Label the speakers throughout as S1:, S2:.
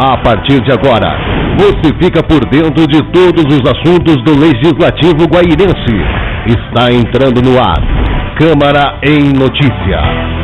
S1: A partir de agora, você fica por dentro de todos os assuntos do Legislativo guairense. Está entrando no ar, Câmara em Notícia.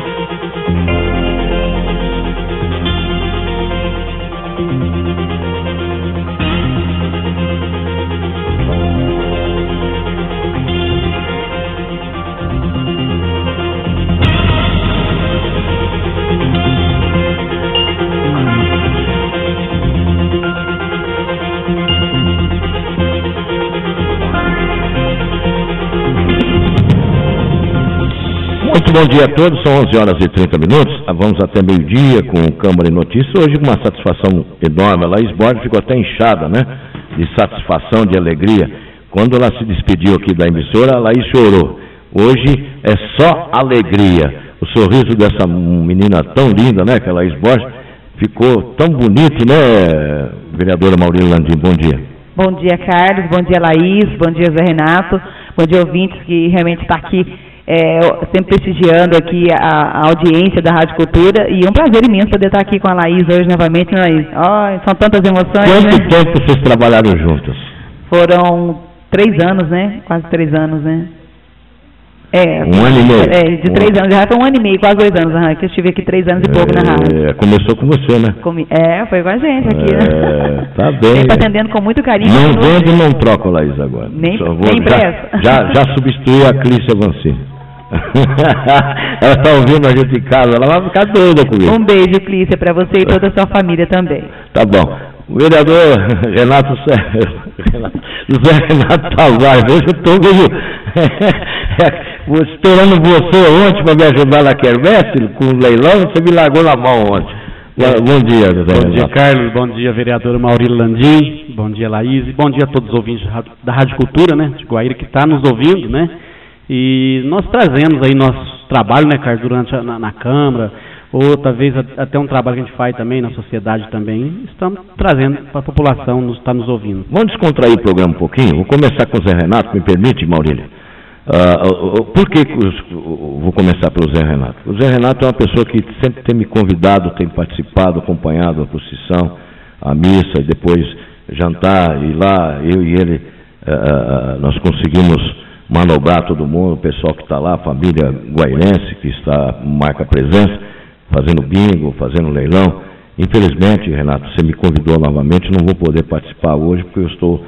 S1: Muito bom dia a todos, são 11 horas e 30 minutos, vamos até meio-dia com o Câmara em Notícias. Hoje com uma satisfação enorme, a Laís Borges ficou até inchada, né, de satisfação, de alegria. Quando ela se despediu aqui da emissora, a Laís chorou. Hoje é só alegria. O sorriso dessa menina tão linda, né, que a Laís Borges, ficou tão bonito, né, vereadora Maurília Landim, bom dia.
S2: Bom dia, Carlos, bom dia, Laís, bom dia, Zé Renato, bom dia, ouvintes que realmente está aqui sempre prestigiando aqui a audiência da Rádio Cultura, e é um prazer imenso poder estar aqui com a Laís hoje novamente, né, Laís? Oh, são tantas emoções.
S1: Quanto tempo vocês trabalharam juntos?
S2: Foram 3 anos, né? Quase 3 anos, né?
S1: Um ano e meio?
S2: De 3 anos, já foi 1 ano e meio, quase 2 anos, que eu estive aqui 3 anos e pouco na rádio.
S1: Começou com você, né?
S2: Foi com a gente aqui, né?
S1: Tá bem.
S2: Sempre atendendo com muito carinho.
S1: Não vendo e não troco, Laís, agora.
S2: Nem pressa.
S1: Já substituí a Clícia Vancini. Ela está ouvindo a gente em casa, ela vai ficar doida comigo.
S2: Um beijo, Clícia, para você e toda a sua família também.
S1: Tá bom. O vereador Renato José Renato Tavares, hoje eu estou esperando você ontem para me ajudar na quermesse, com o leilão, você me largou na mão ontem. Bom dia, José Renato.
S3: Bom dia, Carlos, bom dia, vereadora Maurília Landim, bom dia, Laís, e bom dia a todos os ouvintes da Rádio Cultura, né, de Guaíra, que está nos ouvindo, né, e nós trazemos aí nosso trabalho, né, Carlos, durante na Câmara, ou talvez até um trabalho que a gente faz também na sociedade também, estamos trazendo para a população estar nos ouvindo.
S1: Vamos descontrair o programa um pouquinho? Vou começar com o Zé Renato, me permite, Maurília? Por que vou começar pelo Zé Renato? O Zé Renato é uma pessoa que sempre tem me convidado, tem participado, acompanhado a procissão, a missa, e depois jantar, e lá eu e ele, nós conseguimos manobrar todo mundo, o pessoal que está lá, a família guairense que marca presença, fazendo bingo, fazendo leilão. Infelizmente, Renato, você me convidou novamente, não vou poder participar hoje porque eu estou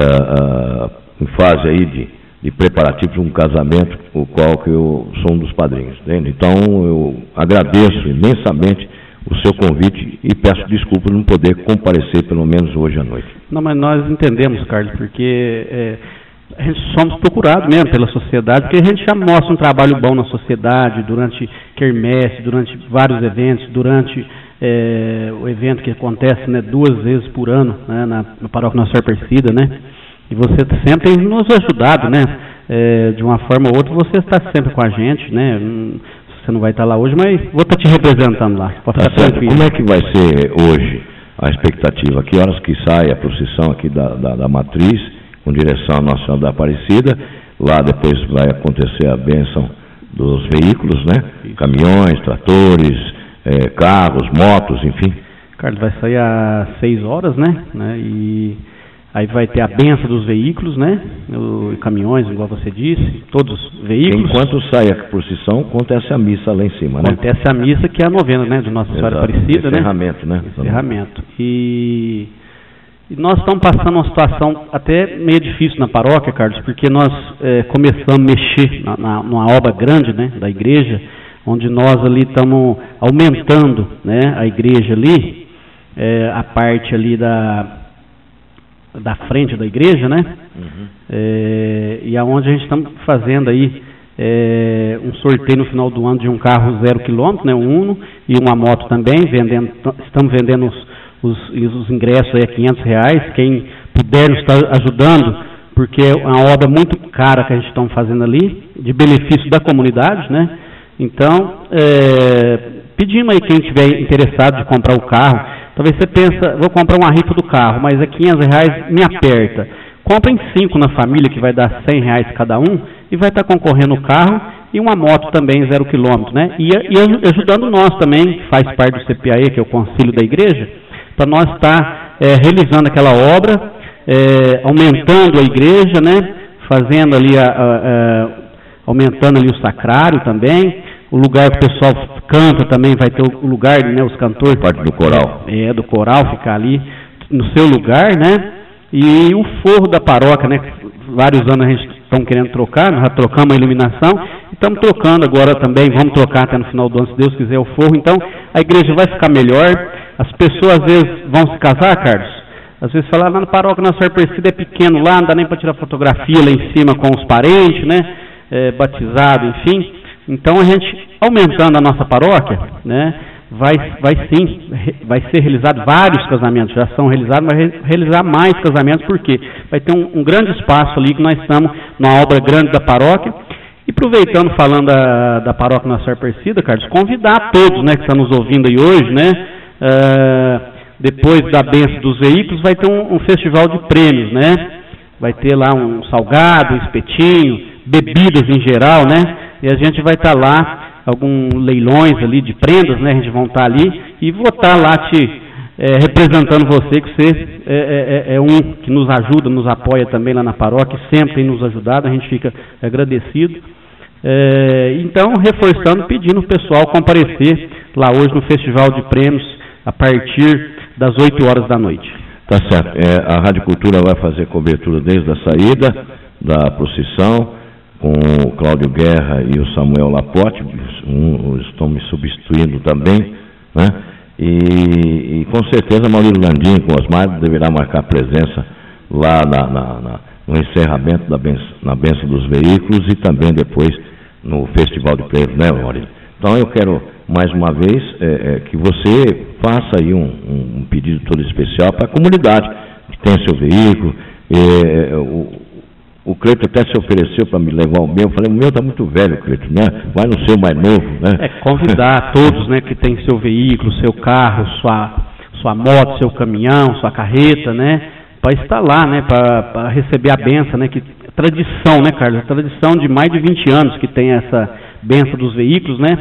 S1: em fase aí de preparativo de um casamento, o qual que eu sou um dos padrinhos, entende? Então, eu agradeço imensamente o seu convite e peço desculpa por não poder comparecer pelo menos hoje à noite.
S3: Não, mas nós entendemos, Carlos, porque a gente somos procurados mesmo pela sociedade, porque a gente já mostra um trabalho bom na sociedade, durante quermesse, durante vários eventos, durante o evento que acontece, né, 2 vezes por ano, né, na paróquia Nossa Senhora Aparecida, né, e você sempre tem nos ajudado, né, de uma forma ou outra, você está sempre com a gente, né, você não vai estar lá hoje, mas vou estar te representando lá, pode ficar tranquilo.
S1: Como é que vai ser hoje a expectativa? Que horas que sai a procissão aqui da Matriz, com direção à Nossa Senhora da Aparecida? Lá depois vai acontecer a bênção dos veículos, né? Isso. Caminhões, tratores, carros, motos, enfim.
S3: Carlos, vai sair às 6 horas, né? E aí vai ter a bênção dos veículos, né? Caminhões, igual você disse, todos os veículos.
S1: Enquanto sai a procissão, acontece a missa lá em cima, né?
S3: Acontece a missa, que é a novena, né? De Nossa Senhora Aparecida, né?
S1: Encerramento, né?
S3: Encerramento. E nós estamos passando uma situação até meio difícil na paróquia, Carlos, porque nós começamos a mexer numa obra grande, né, da igreja, onde nós ali estamos aumentando, né, a igreja ali, a parte ali da frente da igreja, né, e aonde a gente está fazendo aí um sorteio no final do ano de um carro 0 km, né, um Uno, e uma moto também, estamos vendendo os ingressos aí a R$500, quem puder nos estar ajudando, porque é uma obra muito cara que a gente está fazendo ali, de benefício da comunidade, né? Então, pedimos aí quem estiver interessado de comprar o carro, talvez você pensa, vou comprar uma rifa do carro, mas é R$500, me aperta. Comprem 5 na família, que vai dar R$100 cada um, e vai estar concorrendo o carro, e uma moto também 0 km, né? E ajudando nós também, que faz parte do CPAE, que é o Conselho da Igreja, para nós estar realizando aquela obra, aumentando a igreja, né? Fazendo ali, aumentando ali o sacrário também, o lugar que o pessoal canta também vai ter o lugar, né? Os cantores.
S1: Parte do coral.
S3: Do coral ficar ali no seu lugar, né? E o forro da paróquia, né? Vários anos a gente estão querendo trocar, nós já trocamos a iluminação, e estamos trocando agora também, vamos trocar até no final do ano, se Deus quiser, o forro. Então, a igreja vai ficar melhor. As pessoas às vezes vão se casar, Carlos, às vezes falam, lá na paróquia Nossa Senhora Aparecida é pequeno lá, não dá nem para tirar fotografia lá em cima com os parentes, né? Batizado, enfim. Então, a gente, aumentando a nossa paróquia, né? Vai ser realizado vários casamentos, já são realizados, mas vai realizar mais casamentos, porque vai ter um grande espaço ali que nós estamos na obra grande da paróquia. E aproveitando, falando da paróquia Nossa Senhora Aparecida, Carlos, convidar todos, né, que estão nos ouvindo aí hoje, né, depois da bênção dos veículos, vai ter um festival de prêmios, né, vai ter lá um salgado, um espetinho, bebidas em geral, né, e a gente vai estar lá, alguns leilões ali de prendas, né? A gente vai estar ali e vou estar lá representando você, que você é um que nos ajuda, nos apoia também lá na paróquia, sempre tem nos ajudado, a gente fica agradecido. Então, reforçando, pedindo o pessoal comparecer lá hoje no Festival de Prêmios a partir das 8 horas da noite.
S1: Tá certo. A Rádio Cultura vai fazer cobertura desde a saída da procissão, com o Cláudio Guerra e o Samuel Laporte, estão me substituindo também, né? E com certeza Maurílio Landim com Osmar deverá marcar presença lá no encerramento na bênção dos veículos e também depois no Festival de Prêmios, né, Maurílio? Então eu quero mais uma vez que você faça aí um pedido todo especial para a comunidade que tem seu veículo. O Cleito até se ofereceu para me levar o meu. Eu falei, o meu está muito velho, Cleito, né? Vai no seu mais novo, né?
S3: Convidar todos, né, que tem seu veículo, seu carro, sua moto, seu caminhão, sua carreta, né? Para estar lá, né? Para receber a benção, né? Que tradição, né, Carlos? A tradição de mais de 20 anos que tem essa benção dos veículos, né?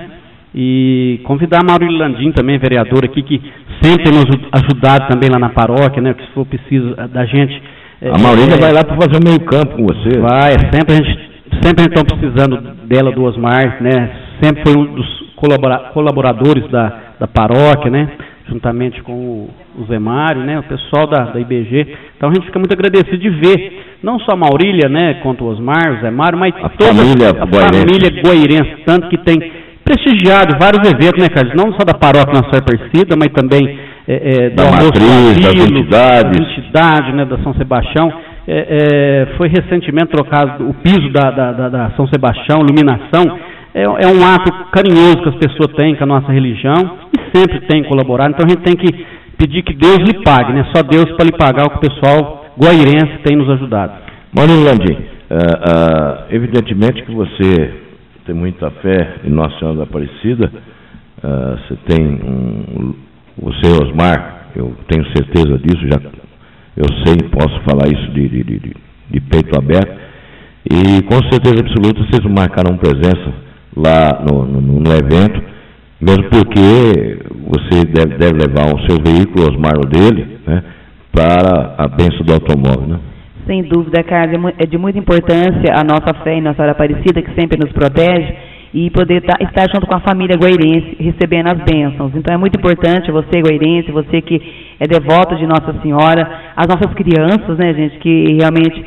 S3: E convidar a Maurílio Landim também, vereador aqui, que sempre tem nos ajudado também lá na paróquia, né? Que se for preciso da gente...
S1: A Maurília vai lá para fazer o meio campo com você.
S3: Vai, sempre a gente está precisando dela, do Osmar, né? Sempre foi um dos colaboradores da paróquia, né? Juntamente com o Zé Mário, né? O pessoal da IBG. Então a gente fica muito agradecido de ver, não só a Maurília, né? Quanto o Osmar, o Zé Mário, mas toda a família guairense, tanto que tem prestigiado vários eventos, né, Carlos? Não só da paróquia Nossa Senhora Aparecida, mas também
S1: da matriz, das
S3: entidades, né, da São Sebastião. Foi recentemente trocado o piso da São Sebastião, iluminação. É um ato carinhoso que as pessoas têm com a nossa religião e sempre tem colaborado. Então a gente tem que pedir que Deus lhe pague, né? Só Deus para lhe pagar o que o pessoal guairense tem nos ajudado.
S1: Maurílio Landim, evidentemente que você tem muita fé em Nossa Senhora da Aparecida. Você tem você, Osmar, eu tenho certeza disso, eu sei, posso falar isso de peito aberto, e com certeza absoluta vocês marcarão presença lá no evento, mesmo porque você deve levar o seu veículo, Osmar, o dele, né, para a bênção do automóvel, né?
S2: Sem dúvida, Carlos, é de muita importância a nossa fé em Nossa Senhora Aparecida, que sempre nos protege, e poder estar junto com a família guairense, recebendo as bênçãos. Então é muito importante você, guairense, você que é devoto de Nossa Senhora, as nossas crianças, né, gente, que realmente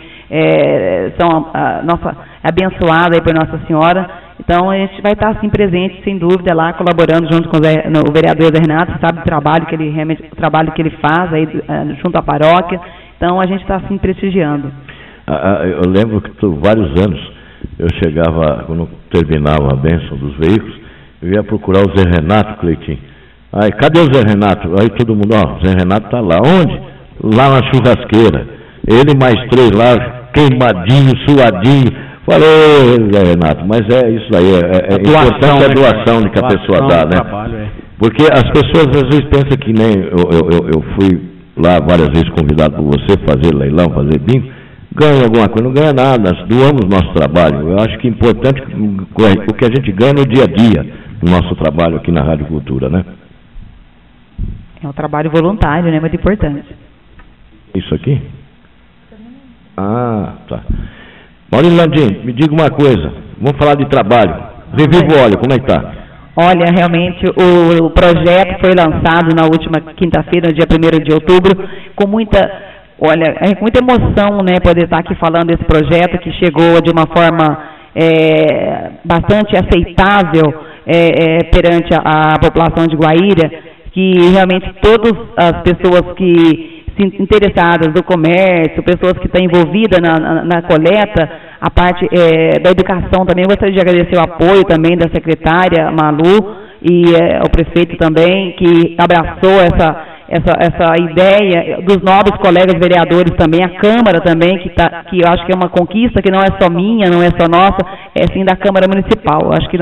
S2: são abençoadas aí por Nossa Senhora. Então a gente vai estar assim presente, sem dúvida, lá colaborando junto com o vereador Zé Renato, sabe o trabalho que ele faz aí junto à paróquia. Então a gente está assim prestigiando.
S1: Eu lembro que vários anos eu chegava, quando terminava a bênção dos veículos, eu ia procurar o Zé Renato, Cleitinho. Aí, cadê o Zé Renato? Aí todo mundo, o Zé Renato está lá. Onde? Lá na churrasqueira. Ele mais 3 lá, queimadinho, suadinho. Falei, Zé Renato, mas é isso aí, é importante a doação que a pessoa dá, né? Trabalho, porque as pessoas às vezes pensam que nem eu fui lá várias vezes convidado por você, fazer leilão, fazer bingo, ganha alguma coisa, não ganha nada, nós doamos nosso trabalho. Eu acho que é importante o que a gente ganha no dia a dia, no nosso trabalho aqui na Rádio Cultura, né?
S2: É um trabalho voluntário, né? Muito importante.
S1: Isso aqui? Ah, tá. Maurílio Landim, me diga uma coisa. Vamos falar de trabalho. Revivo Óleo, como é que está?
S2: Olha, realmente o projeto foi lançado na última quinta-feira, no dia 1º de outubro, com muita emoção, né, poder estar aqui falando desse projeto que chegou de uma forma bastante aceitável perante a população de Guaíra, que realmente todas as pessoas que interessadas do comércio, pessoas que estão envolvidas na coleta, a parte da educação também. Eu gostaria de agradecer o apoio também da secretária Malu e o prefeito também, que abraçou essa ideia, dos novos colegas vereadores também, a Câmara também, que eu acho que é uma conquista que não é só minha, não é só nossa, é sim da Câmara Municipal. Eu acho que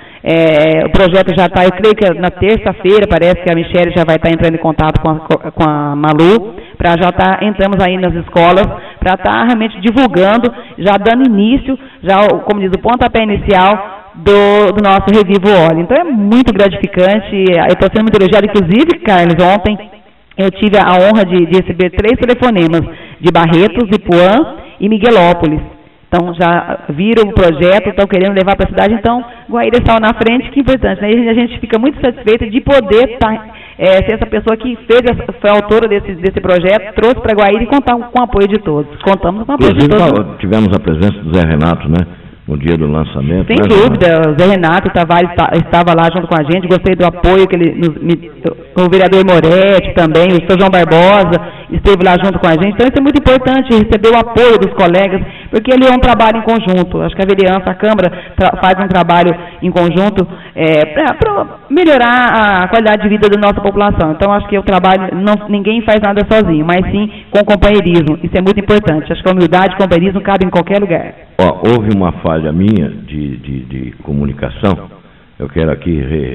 S2: o projeto já está, eu creio que na terça-feira, parece que a Michele já vai estar entrando em contato com a Malu, para já entramos aí nas escolas, para estar realmente divulgando, já dando início, como diz, o pontapé inicial do nosso Revivo Óleo. Então é muito gratificante, eu estou sendo muito elogiada, inclusive, Carlos, ontem eu tive a honra de receber 3 telefonemas de Barretos, Ipuã e Miguelópolis. Então, já viram o projeto, estão querendo levar para a cidade, então, Guaíra está na frente, que é importante, né? E a gente fica muito satisfeito de poder ser essa pessoa que foi autora desse projeto, trouxe para Guaíra e contar com o apoio de todos. Contamos com o apoio de todos.
S1: Tivemos a presença do Zé Renato, né? No dia do lançamento.
S2: Sem dúvida, o Zé Renato Tavares estava lá junto com a gente, gostei do apoio que o vereador Moretti também, o Sr. João Barbosa esteve lá junto com a gente. Então isso é muito importante, receber o apoio dos colegas, porque ele é um trabalho em conjunto. Acho que a vereança, a Câmara faz um trabalho em conjunto para melhorar a qualidade de vida da nossa população. Então acho que o trabalho, ninguém faz nada sozinho, mas sim com companheirismo. Isso é muito importante. Acho que a humildade e o companheirismo cabem em qualquer lugar.
S1: Houve uma falha minha de comunicação. Eu quero aqui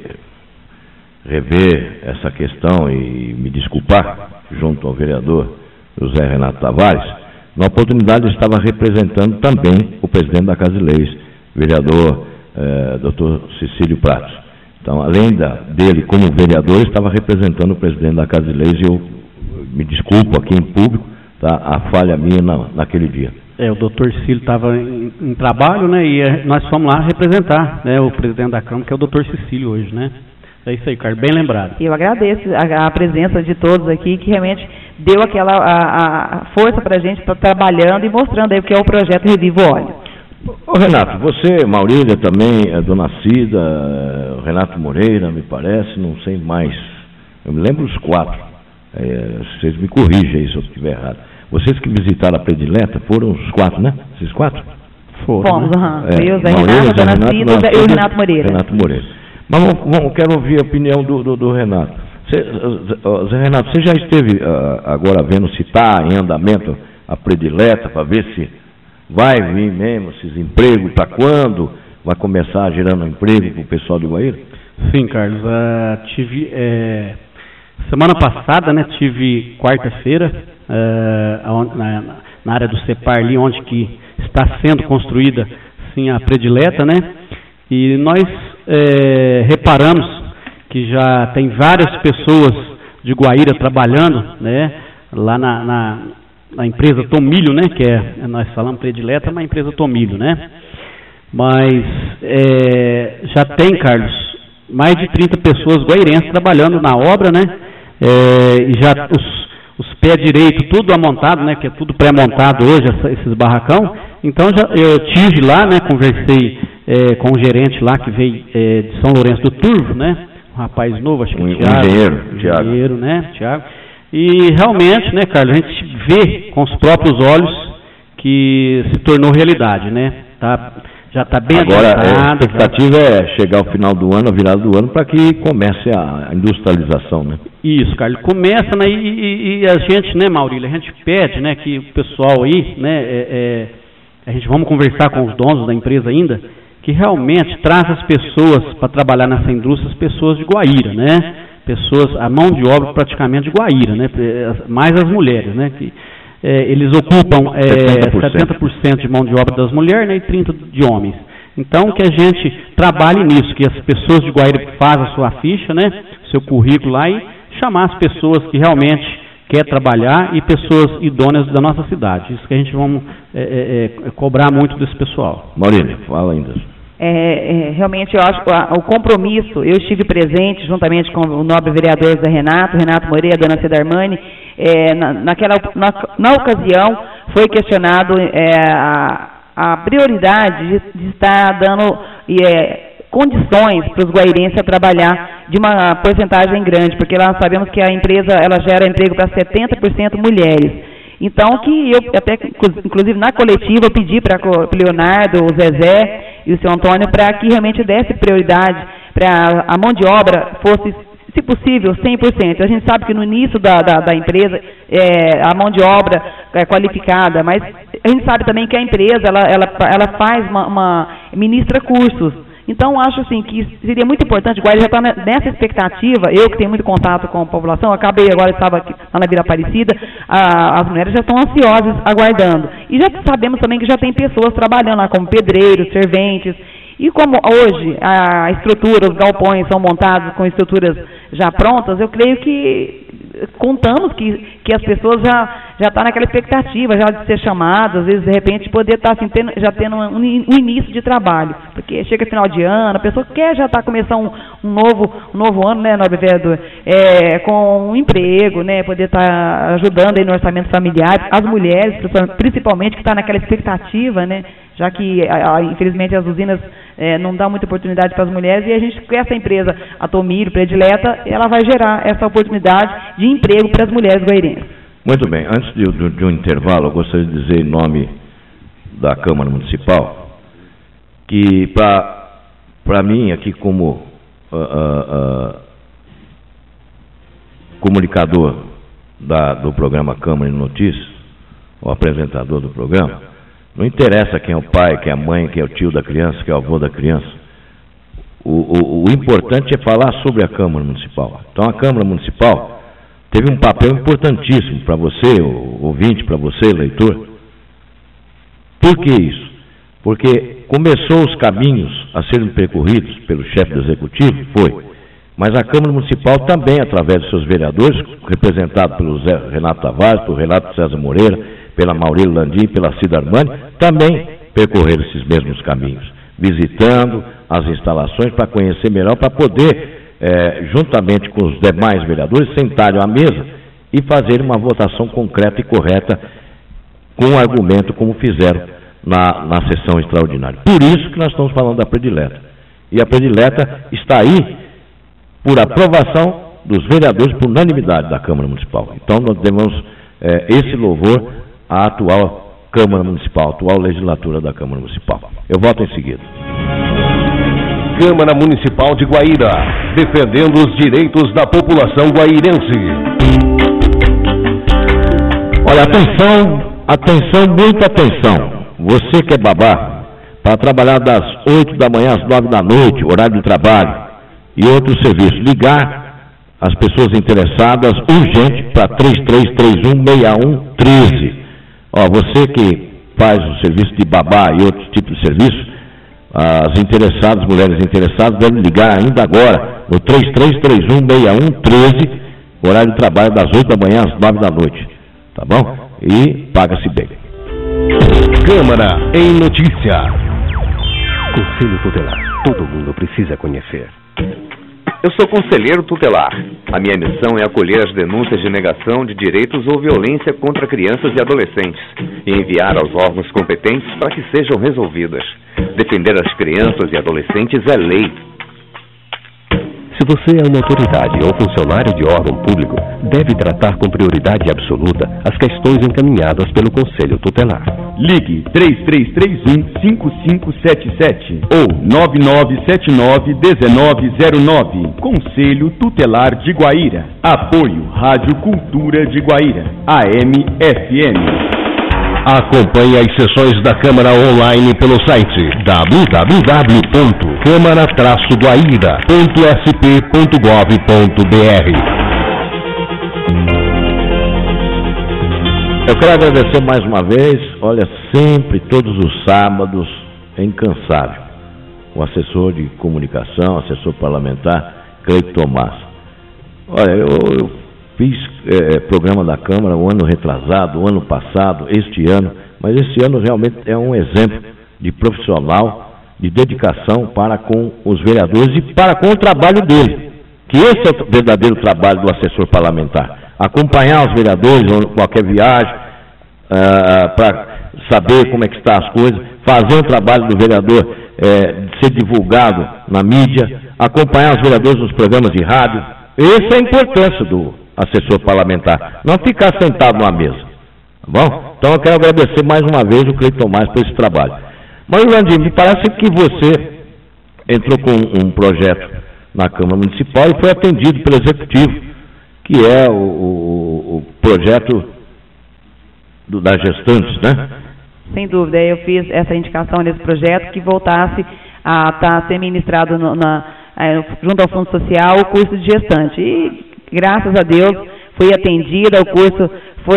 S1: rever essa questão e me desculpar junto ao vereador José Renato Tavares. Na oportunidade estava representando também o presidente da Casa de Leis, vereador Dr. Cecílio Pratos. Então, além dele como vereador, estava representando o presidente da Casa de Leis e eu me desculpo aqui em público, tá, a falha minha naquele dia.
S3: O doutor Cecílio estava em trabalho, né, e nós fomos lá representar, né, o presidente da Câmara, que é o doutor Cecílio hoje, né. É isso aí, Carlos, bem lembrado.
S2: Eu agradeço a presença de todos aqui, que realmente deu aquela a força para a gente estar trabalhando e mostrando aí o que é o projeto Revivo Óleo.
S1: Ô Renato, você, Maurília também, Dona Cida, Renato Moreira, me parece, não sei mais. Eu me lembro os 4. Vocês me corrigem aí se eu estiver errado. Vocês que visitaram a predileta foram os 4, né? Esses 4?
S2: Foram. Fomos, eu, Zé Renato, Dona Cida e o Renato Moreira.
S1: Renato Moreira. Mas quero ouvir a opinião do Renato. Zé Renato, você já esteve agora vendo se está em andamento a predileta para ver se vai vir mesmo esses empregos, para quando vai começar gerando emprego para o pessoal de Guaíra?
S3: Sim, Carlos. Tive semana passada, né? Tive quarta-feira na área do CEPAR ali, onde que está sendo construída sim a predileta, né? E nós reparamos que já tem várias pessoas de Guaíra trabalhando, né, lá na empresa Tomilho, né, que nós falamos predileta, mas a empresa Tomilho, né, mas já tem, Carlos, mais de 30 pessoas guairenses trabalhando na obra, né, e já os pés direitos, tudo amontado, né, que é tudo pré-montado hoje, esses barracão. Então eu tive lá, né, conversei com o gerente lá que veio de São Lourenço do Turvo, né, um rapaz novo, acho que engenheiro, né, Tiago. E realmente, né, Carlos, a gente vê com os próprios olhos que se tornou realidade, né, já está bem
S1: agora,
S3: adiantado.
S1: A expectativa é chegar ao final do ano, a virada do ano, para que comece a industrialização, né?
S3: Isso, Carlos, começa, né, e a gente, né, Maurílio, a gente pede, né, que o pessoal aí, né, a gente vamos conversar com os donos da empresa ainda, que realmente traz as pessoas para trabalhar nessa indústria, as pessoas de Guaíra, né, a mão de obra praticamente de Guaíra, né, mais as mulheres, né, que eles ocupam 70% de mão de obra das mulheres, né, e 30% de homens. Então, que a gente trabalhe nisso, que as pessoas de Guaíra façam a sua ficha, né, seu currículo lá e chamar as pessoas que realmente querem trabalhar e pessoas idôneas da nossa cidade. Isso que a gente vamos cobrar muito desse pessoal.
S1: Maurílio, fala ainda.
S2: Realmente, eu acho que o compromisso, eu estive presente juntamente com o nobre vereador Zé Renato Moreira, a dona Cida Armani, na ocasião foi questionado a prioridade de estar dando condições para os guairenses a trabalhar de uma porcentagem grande, porque nós sabemos que a empresa ela gera emprego para 70% mulheres. Então, que eu até, inclusive na coletiva, eu pedi para o Leonardo, o Zezé e o seu Antônio para que realmente desse prioridade para a mão de obra fosse, se possível, 100%. A gente sabe que no início da empresa a mão de obra é qualificada, mas a gente sabe também que a empresa ela faz ministra cursos. Então, acho assim que seria muito importante, Guaíra já está nessa expectativa, eu que tenho muito contato com a população, estava aqui na Vila Aparecida, as mulheres já estão ansiosas, aguardando. E já sabemos também que já tem pessoas trabalhando lá, como pedreiros, serventes, e como hoje a estrutura, os galpões são montados com estruturas já prontas, eu creio que contamos que as pessoas já estão naquela expectativa já de ser chamadas, às vezes de repente poder estar assim, tendo um início de trabalho, porque chega final de ano, a pessoa quer já estar começando um novo ano, né, nobre vereador, com um emprego, né, poder estar ajudando aí no orçamento familiar, as mulheres principalmente que estão naquela expectativa, né, já que infelizmente as usinas não dão muita oportunidade para as mulheres, e a gente, com essa empresa, a Tomiro, predileta, ela vai gerar essa oportunidade de emprego para as mulheres guairenses.
S1: Muito bem, antes de um intervalo, eu gostaria de dizer em nome da Câmara Municipal que, para mim, aqui como comunicador do programa Câmara de Notícias, o apresentador do programa, não interessa quem é o pai, quem é a mãe, quem é o tio da criança, quem é o avô da criança. O importante é falar sobre a Câmara Municipal. Então, a Câmara Municipal teve um papel importantíssimo para você, ouvinte, para você, leitor. Por que isso? Porque começou os caminhos a serem percorridos pelo chefe do Executivo, mas a Câmara Municipal também, através de seus vereadores, representado pelo Zé Renato Tavares, pelo Renato César Moreira, pela Maurílio Landim, pela Cida Armani, também percorreram esses mesmos caminhos, visitando as instalações para conhecer melhor, para poder, juntamente com os demais vereadores, sentarem à mesa e fazerem uma votação concreta e correta com um argumento como fizeram na sessão extraordinária. Por isso que nós estamos falando da predileta. E a predileta está aí por aprovação dos vereadores por unanimidade da Câmara Municipal. Então nós devemos esse louvor à atual Câmara Municipal, atual legislatura da Câmara Municipal. Eu volto em seguida.
S4: Câmara Municipal de Guaíra, defendendo os direitos da população guairense.
S1: Olha, atenção, muita atenção. Você que é babá, para trabalhar das 8 da manhã às 9 da noite, horário de trabalho, e outros serviços, ligar as pessoas interessadas urgente para 33316113. Você que faz o serviço de babá e outros tipos de serviço, as interessadas, mulheres interessadas, devem ligar ainda agora no 33316113, horário de trabalho das 8 da manhã às 9 da noite, tá bom? E paga-se bem.
S4: Câmara em Notícia. Conselho Tutelar, todo mundo precisa conhecer.
S5: Eu sou conselheiro tutelar. A minha missão é acolher as denúncias de negação de direitos ou violência contra crianças e adolescentes e enviar aos órgãos competentes para que sejam resolvidas. Defender as crianças e adolescentes é lei.
S4: Se você é uma autoridade ou funcionário de órgão público, deve tratar com prioridade absoluta as questões encaminhadas pelo Conselho Tutelar.
S6: Ligue 3331-5577 ou 9979-1909. Conselho Tutelar de Guaíra. Apoio Rádio Cultura de Guaíra. AM/FM.
S4: Acompanhe as sessões da Câmara online pelo site www.câmara-guaíra.sp.gov.br.
S1: Eu quero agradecer mais uma vez, olha, sempre, todos os sábados, é incansável, o assessor de comunicação, assessor parlamentar, Cleito Tomás. Olha, eu fiz programa da Câmara o ano retrasado, o ano passado, este ano, mas esse ano realmente é um exemplo de profissional, de dedicação para com os vereadores e para com o trabalho dele, que esse é o verdadeiro trabalho do assessor parlamentar, acompanhar os vereadores em qualquer viagem, para saber como é que estão as coisas, fazer o trabalho do vereador ser divulgado na mídia, acompanhar os vereadores nos programas de rádio. Essa é a importância do assessor parlamentar, não ficar sentado numa mesa, tá bom? Então eu quero agradecer mais uma vez o Cleiton Mais por esse trabalho. Mas, Landim, me parece que você entrou com um projeto na Câmara Municipal e foi atendido pelo Executivo, que é o projeto das gestantes, né?
S2: Sem dúvida, eu fiz essa indicação nesse projeto que voltasse a estar ser ministrado junto ao Fundo Social o curso de gestante. E, graças a Deus, fui atendida, o curso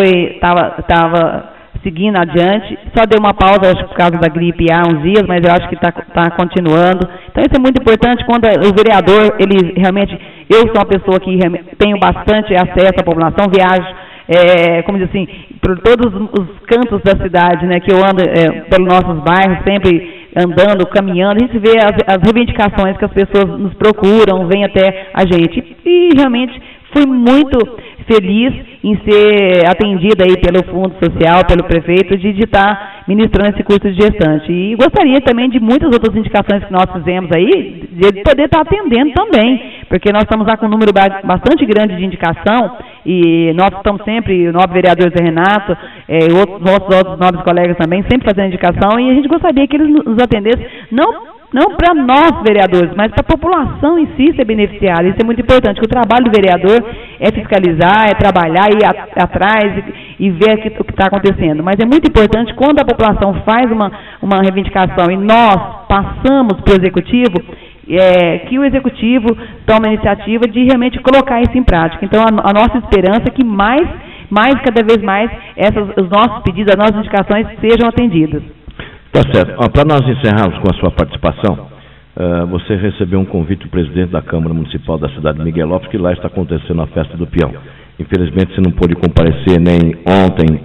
S2: estava seguindo adiante, só deu uma pausa, acho que por causa da gripe há uns dias, mas eu acho que está continuando. Então isso é muito importante quando o vereador, ele realmente, eu sou uma pessoa que tenho bastante acesso à população, viajo, como diz assim, por todos os cantos da cidade, né, que eu ando pelos nossos bairros, sempre andando, caminhando, a gente vê as reivindicações que as pessoas nos procuram, vêm até a gente, e realmente fui muito feliz em ser atendida aí pelo Fundo Social, pelo prefeito, de estar ministrando esse curso de gestante. E gostaria também de muitas outras indicações que nós fizemos aí, de poder estar atendendo também, porque nós estamos lá com um número bastante grande de indicação, e nós estamos sempre, o nobre vereador Zé Renato, outros nobres colegas também, sempre fazendo indicação, e a gente gostaria que eles nos atendessem, não para nós, vereadores, mas para a população em si ser beneficiada. Isso é muito importante, que o trabalho do vereador é fiscalizar, é trabalhar, ir atrás e ver o que está acontecendo. Mas é muito importante, quando a população faz uma reivindicação e nós passamos para o Executivo, que o Executivo tome a iniciativa de realmente colocar isso em prática. Então, a nossa esperança é que cada vez mais, os nossos pedidos, as nossas indicações sejam atendidas.
S1: Tá certo. Para nós encerrarmos com a sua participação, você recebeu um convite do presidente da Câmara Municipal da cidade de Miguelópolis, que lá está acontecendo a festa do peão. Infelizmente você não pôde comparecer nem ontem,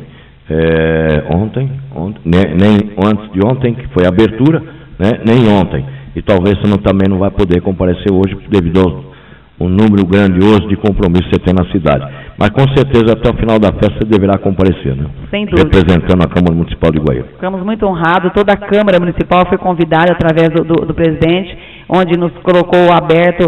S1: nem antes de ontem, que foi a abertura, né, nem ontem. E talvez você também não vai poder comparecer hoje devido ao número grandioso de compromissos que você tem na cidade. Mas com certeza até o final da festa você deverá comparecer, né?
S2: Sem dúvida.
S1: Representando a Câmara Municipal de Guaíra.
S2: Ficamos muito honrados, toda a Câmara Municipal foi convidada através do presidente, onde nos colocou aberto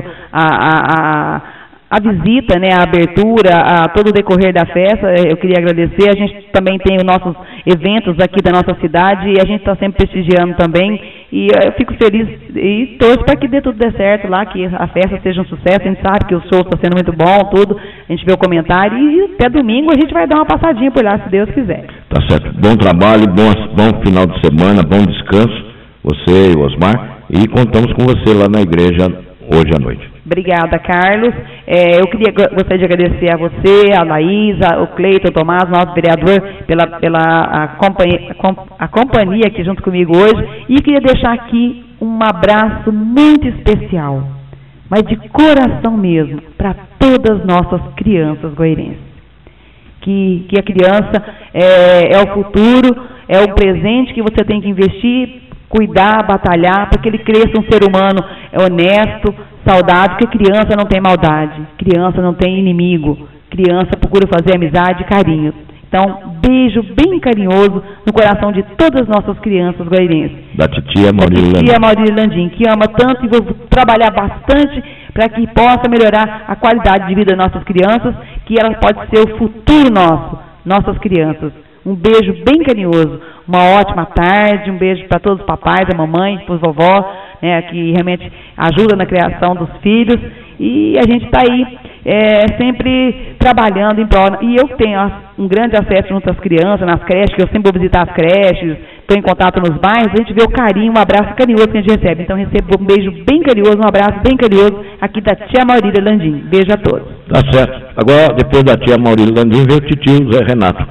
S2: a visita, né, a abertura, a todo o decorrer da festa. Eu queria agradecer. A gente também tem os nossos eventos aqui da nossa cidade e a gente está sempre prestigiando também. E eu fico feliz e torço para que tudo dê certo lá, que a festa seja um sucesso. A gente sabe que o show está sendo muito bom, tudo. A gente vê o comentário e até domingo a gente vai dar uma passadinha por lá, se Deus quiser.
S1: Tá certo. Bom trabalho, bom final de semana, bom descanso, você e o Osmar. E contamos com você lá na igreja hoje à noite.
S2: Obrigada, Carlos. Eu gostaria de agradecer a você, a Laís, o Cleiton, o Tomás, nosso vereador, pela companhia aqui junto comigo hoje. E queria deixar aqui um abraço muito especial, mas de coração mesmo, para todas as nossas crianças goirenses. Que a criança é o futuro, é o presente que você tem que investir, cuidar, batalhar, para que ele cresça um ser humano honesto, saudável, porque criança não tem maldade, criança não tem inimigo, criança procura fazer amizade e carinho. Então, beijo bem carinhoso no coração de todas as nossas crianças guairenses.
S1: Da titia
S2: Maurília Landim, que ama tanto e vou trabalhar bastante para que possa melhorar a qualidade de vida das nossas crianças, que ela pode ser o futuro nossas crianças. Um beijo bem carinhoso, uma ótima tarde, um beijo para todos os papais, a mamãe, para os vovós, né, que realmente ajuda na criação dos filhos, e a gente está aí sempre trabalhando em prol. E eu tenho um grande acesso junto às crianças, nas creches, que eu sempre vou visitar as creches, estou em contato nos bairros, a gente vê o carinho, um abraço carinhoso que a gente recebe. Então recebo um beijo bem carinhoso, um abraço bem carinhoso aqui da tia Maurília Landim. Beijo a todos.
S1: Tá certo. Agora, depois da tia Maurília Landim, veio o titio Zé Renato.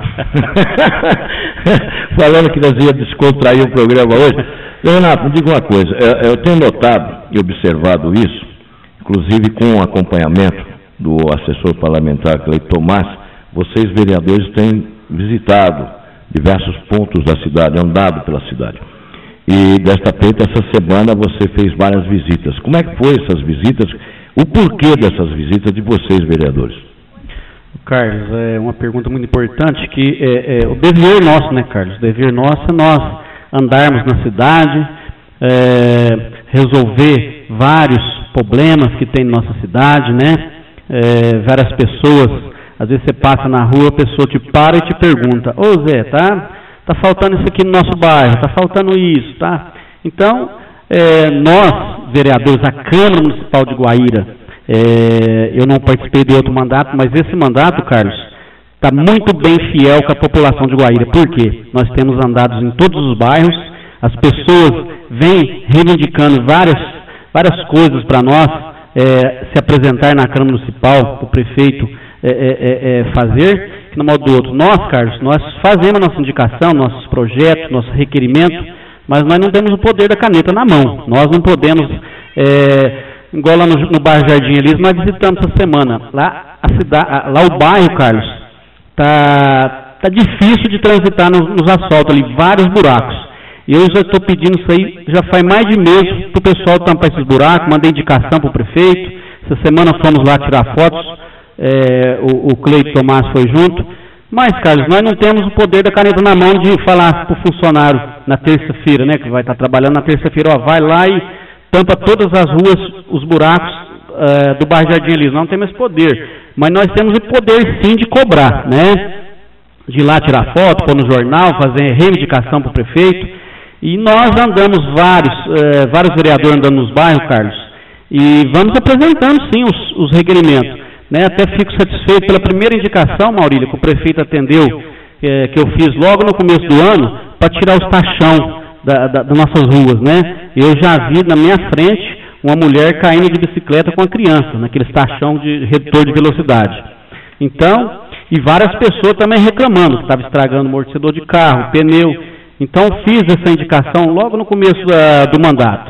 S1: Falando que nós íamos descontrair o programa hoje. Zé Renato, me diga uma coisa. Eu tenho notado e observado isso, inclusive com o acompanhamento do assessor parlamentar Cleito Tomás, vocês, vereadores, têm visitado diversos pontos da cidade, andado pela cidade. E desta feita, essa semana, você fez várias visitas. Como é que foi essas visitas? O porquê dessas visitas de vocês, vereadores?
S3: Carlos, é uma pergunta muito importante, que é o dever nosso, né, Carlos? O dever nosso é nós andarmos na cidade, resolver vários problemas que tem na nossa cidade, né? Várias pessoas, às vezes você passa na rua, a pessoa te para e te pergunta: ô Zé, tá faltando isso aqui no nosso bairro, tá faltando isso, tá? Então, nós, vereadores, a Câmara Municipal de Guaíra, eu não participei de outro mandato, mas esse mandato, Carlos, está muito bem fiel com a população de Guaíra. Por quê? Nós temos andado em todos os bairros, as pessoas vêm reivindicando várias coisas para nós, se apresentar na Câmara Municipal, o prefeito fazer, que no modo do outro. Nós, Carlos, nós fazemos a nossa indicação, nossos projetos, nossos requerimentos, mas nós não temos o poder da caneta na mão. Nós não podemos... igual lá no bairro Jardim Elísio, nós visitamos essa semana. Lá o bairro, Carlos, tá difícil de transitar nos asfaltos ali, vários buracos. E eu já estou pedindo isso aí, já faz mais de mês, para o pessoal tampar esses buracos, mandei indicação para o prefeito. Essa semana fomos lá tirar fotos, o Cleito Tomás foi junto. Mas, Carlos, nós não temos o poder da caneta na mão de falar para o funcionário na terça-feira, né, que vai estar trabalhando na terça-feira, vai lá e tampa todas as ruas, os buracos do bairro Jardim Elísio. Não temos esse poder, mas nós temos o poder sim de cobrar, né? De ir lá tirar foto, pôr no jornal, fazer reivindicação para o prefeito. E nós andamos vários vereadores andando nos bairros, Carlos, e vamos apresentando sim os requerimentos, né? Até fico satisfeito pela primeira indicação, Maurílio, que o prefeito atendeu, que eu fiz logo no começo do ano, para tirar os tachão das nossas ruas, né? Eu já vi na minha frente uma mulher caindo de bicicleta com a criança, naquele tachão de redutor de velocidade. Então, e várias pessoas também reclamando, que estava estragando o amortecedor de carro, pneu. Então, fiz essa indicação logo no começo do mandato.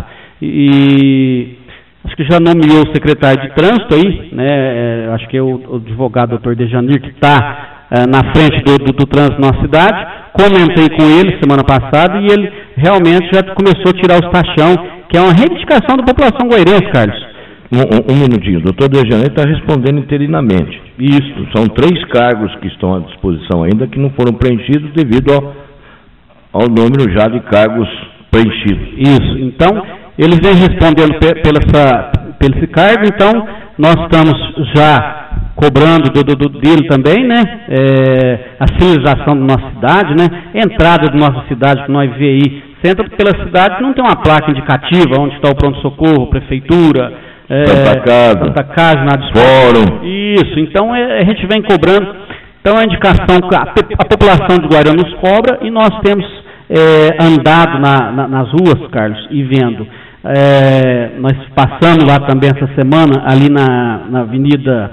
S3: E acho que já nomeou o secretário de trânsito aí, né? Acho que é o advogado doutor Dejanir, que está na frente do trânsito na cidade. Comentei com ele semana passada e ele realmente já começou a tirar os tachão, que é uma reivindicação da população guairense, Carlos.
S1: Um minutinho, o doutor Dejanir está respondendo interinamente. Isso, são 3 cargos que estão à disposição ainda, que não foram preenchidos devido ao número já de cargos preenchidos.
S3: Isso, então, eles vêm respondendo pelo esse cargo, então, nós estamos já cobrando dele também, né, a sinalização da nossa cidade, né, entrada da nossa cidade, que nós vê aí, você entra pela cidade, não tem uma placa indicativa, onde está o pronto-socorro, prefeitura, Santa Casa,
S1: Fórum.
S3: Isso, então a gente vem cobrando, então a indicação, a população de Guaíra nos cobra e nós temos andado nas ruas, Carlos, e vendo. Nós passamos lá também essa semana, ali na Avenida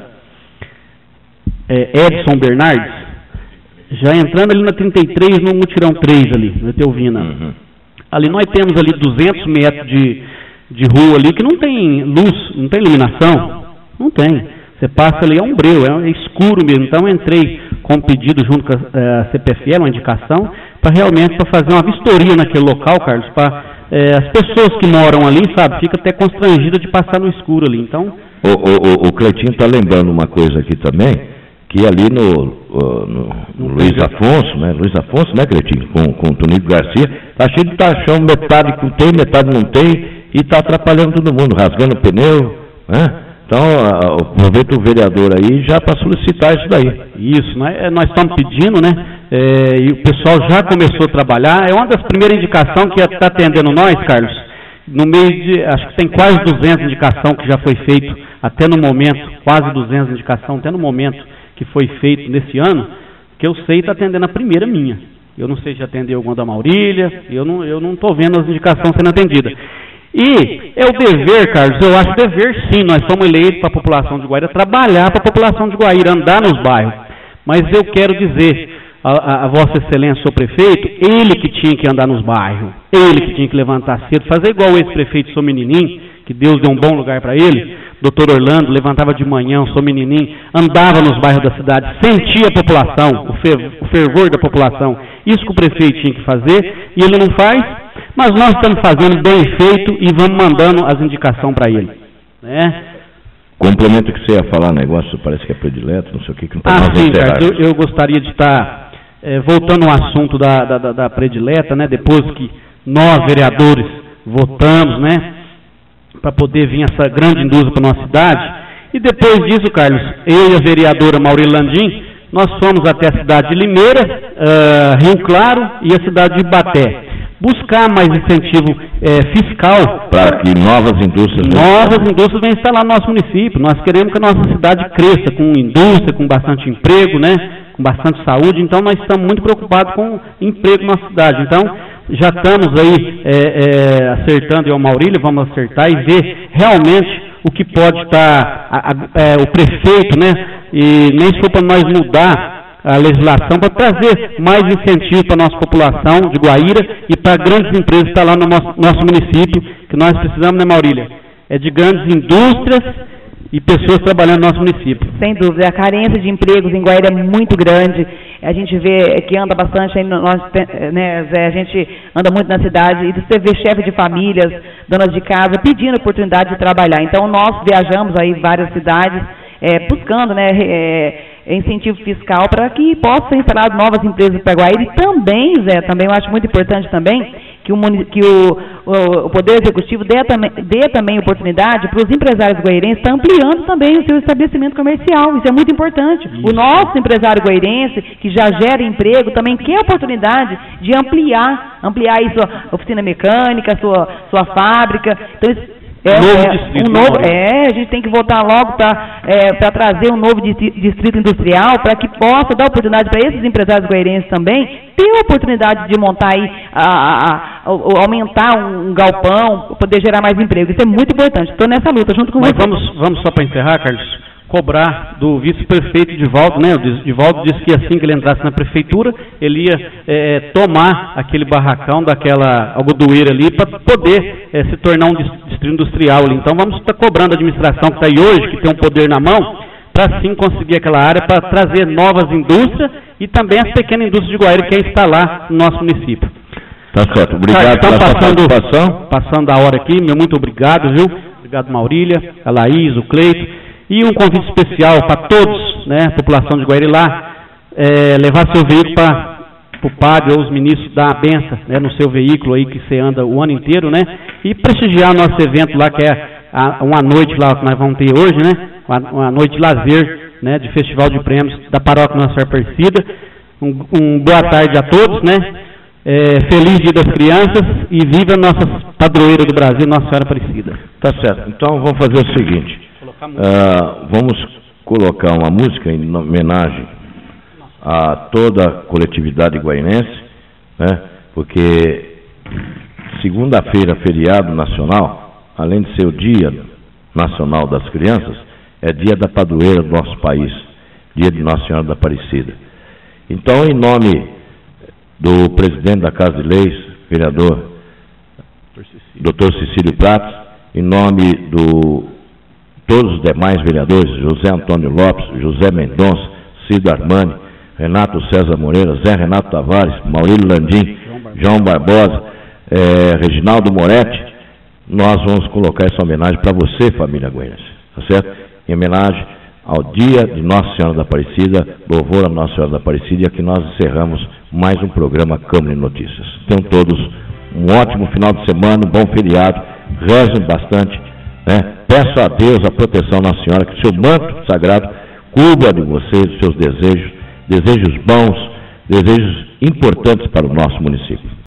S3: Edson Bernardes, já entrando ali na 33, no Mutirão 3 ali, no Etelvina. Uhum. Ali nós temos ali 200 metros de rua ali que não tem luz, não tem iluminação, não tem. Você passa ali, é um breu, é escuro mesmo. Então eu entrei com um pedido junto com a CPFL, uma indicação, para realmente fazer uma vistoria naquele local, Carlos, para as pessoas que moram ali, sabe, fica até constrangida de passar no escuro ali. Então,
S1: o Cleitinho está lembrando uma coisa aqui também, que ali no Luiz Afonso, né, Cleitinho, com o Tonílio Garcia, está cheio de tachão, metade tem, metade não tem, e está atrapalhando todo mundo, rasgando o pneu, né? Então, aproveita o vereador aí já para solicitar isso daí.
S3: Isso, nós estamos pedindo, né? E o pessoal já começou a trabalhar. É uma das primeiras indicações que está atendendo nós, Carlos. No meio de, acho que tem quase 200 indicações que já foi feito até no momento, quase 200 indicações até no momento que foi feito nesse ano, que eu sei está atendendo a primeira minha. Eu não sei se atendeu alguma da Maurília, eu não estou vendo as indicações sendo atendidas. E é o dever, Carlos, eu acho dever sim, nós somos eleitos para a população de Guaíra, trabalhar para a população de Guaíra, andar nos bairros. Mas eu quero dizer a Vossa Excelência, o prefeito, ele que tinha que andar nos bairros, ele que tinha que levantar cedo, fazer igual o ex-prefeito Sou Menininho, que Deus deu um bom lugar para ele, doutor Orlando levantava de manhã, eu sou menininho, andava nos bairros da cidade, sentia a população, o fervor da população. Isso que o prefeito tinha que fazer, e ele não faz, mas nós estamos fazendo bem feito e vamos mandando as indicações para ele. Né?
S1: Complemento que você ia falar, negócio, parece que é predileto, não sei o que não está mais
S3: sim,
S1: encerrado.
S3: Carlos, eu gostaria de estar voltando ao assunto da predileta, né, depois que nós, vereadores, votamos, né, para poder vir essa grande indústria para a nossa cidade, e depois disso, Carlos, eu e a vereadora Maurília Landim, nós fomos até a cidade de Limeira, Rio Claro e a cidade de Ibaté, buscar mais incentivo fiscal
S1: para que novas indústrias
S3: venham instalar no nosso município. Nós queremos que a nossa cidade cresça com indústria, com bastante emprego, né, com bastante saúde. Então nós estamos muito preocupados com emprego na nossa cidade. Então já estamos aí acertando, eu e a Maurília vamos acertar e ver realmente o que pode estar o prefeito, né, e nem se for para nós mudar a legislação para trazer mais incentivo para a nossa população de Guaíra e para grandes empresas que estão lá no nosso município, que nós precisamos, né, Maurília? É de grandes indústrias e pessoas trabalhando no nosso município.
S2: Sem dúvida, a carência de empregos em Guaíra é muito grande. A gente vê que anda bastante, né, Zé, a gente anda muito na cidade, e você vê chefe de famílias, donas de casa, pedindo oportunidade de trabalhar. Então, nós viajamos aí várias cidades, buscando, né, incentivo fiscal para que possam ser instaladas novas empresas para Guaíra. E também, Zé, também eu acho muito importante também que o Poder Executivo dê também oportunidade para os empresários guairenses estar ampliando também o seu estabelecimento comercial. Isso é muito importante. Isso. O nosso empresário guairense, que já gera emprego, também quer a oportunidade de ampliar aí sua oficina mecânica, sua fábrica. Então, a gente tem que voltar logo para trazer um novo distrito industrial, para que possa dar oportunidade para esses empresários guairenses também ter a oportunidade de montar aí, aumentar um galpão, poder gerar mais emprego. Isso é muito importante. Estou nessa luta junto com você.
S3: Vamos só para encerrar, Carlos, cobrar do vice-prefeito Divaldo, né? O Divaldo disse que assim que ele entrasse na prefeitura, ele ia tomar aquele barracão daquela algodoeira ali para poder se tornar um distrito industrial ali. Então vamos estar cobrando a administração que está aí hoje, que tem um poder na mão, para sim conseguir aquela área, para trazer novas indústrias e também as pequenas indústrias de Guaíra que é instalar no nosso município.
S1: Tá certo, obrigado pela participação.
S3: Passando a hora aqui, meu muito obrigado, viu? Obrigado, Maurília, a Laís, o Cleito. E um convite especial para todos, né, a população de Guaíra lá, levar seu veículo para o padre ou os ministros dar a benção, né, no seu veículo aí que você anda o ano inteiro, né, e prestigiar o nosso evento lá, que é uma noite lá que nós vamos ter hoje, né, uma noite de lazer, né, de festival de prêmios da Paróquia Nossa Senhora Aparecida. Boa tarde a todos, né, feliz Dia das Crianças e viva a nossa padroeira do Brasil, Nossa Senhora Aparecida.
S1: Tá certo, então vamos fazer o seguinte. Vamos colocar uma música em homenagem a toda a coletividade guairense, né? Porque segunda-feira, feriado nacional, além de ser o Dia Nacional das Crianças, é dia da padroeira do nosso país, dia de Nossa Senhora da Aparecida. Então, em nome do presidente da Casa de Leis, vereador Dr. Cecílio Prates, em nome todos os demais vereadores, José Antônio Lopes, José Mendonça, Cido Armani, Renato César Moreira, Zé Renato Tavares, Maurílio Landim, João Barbosa, Reginaldo Moretti, nós vamos colocar essa homenagem para você, família guairense, tá certo? Em homenagem ao dia de Nossa Senhora da Aparecida, louvor a Nossa Senhora da Aparecida, e aqui nós encerramos mais um programa Câmara de Notícias. Tenham todos um ótimo final de semana, um bom feriado, rezem bastante, né? Peço a Deus a proteção da Nossa Senhora, que o seu manto sagrado cubra de vocês os seus desejos bons, desejos importantes para o nosso município.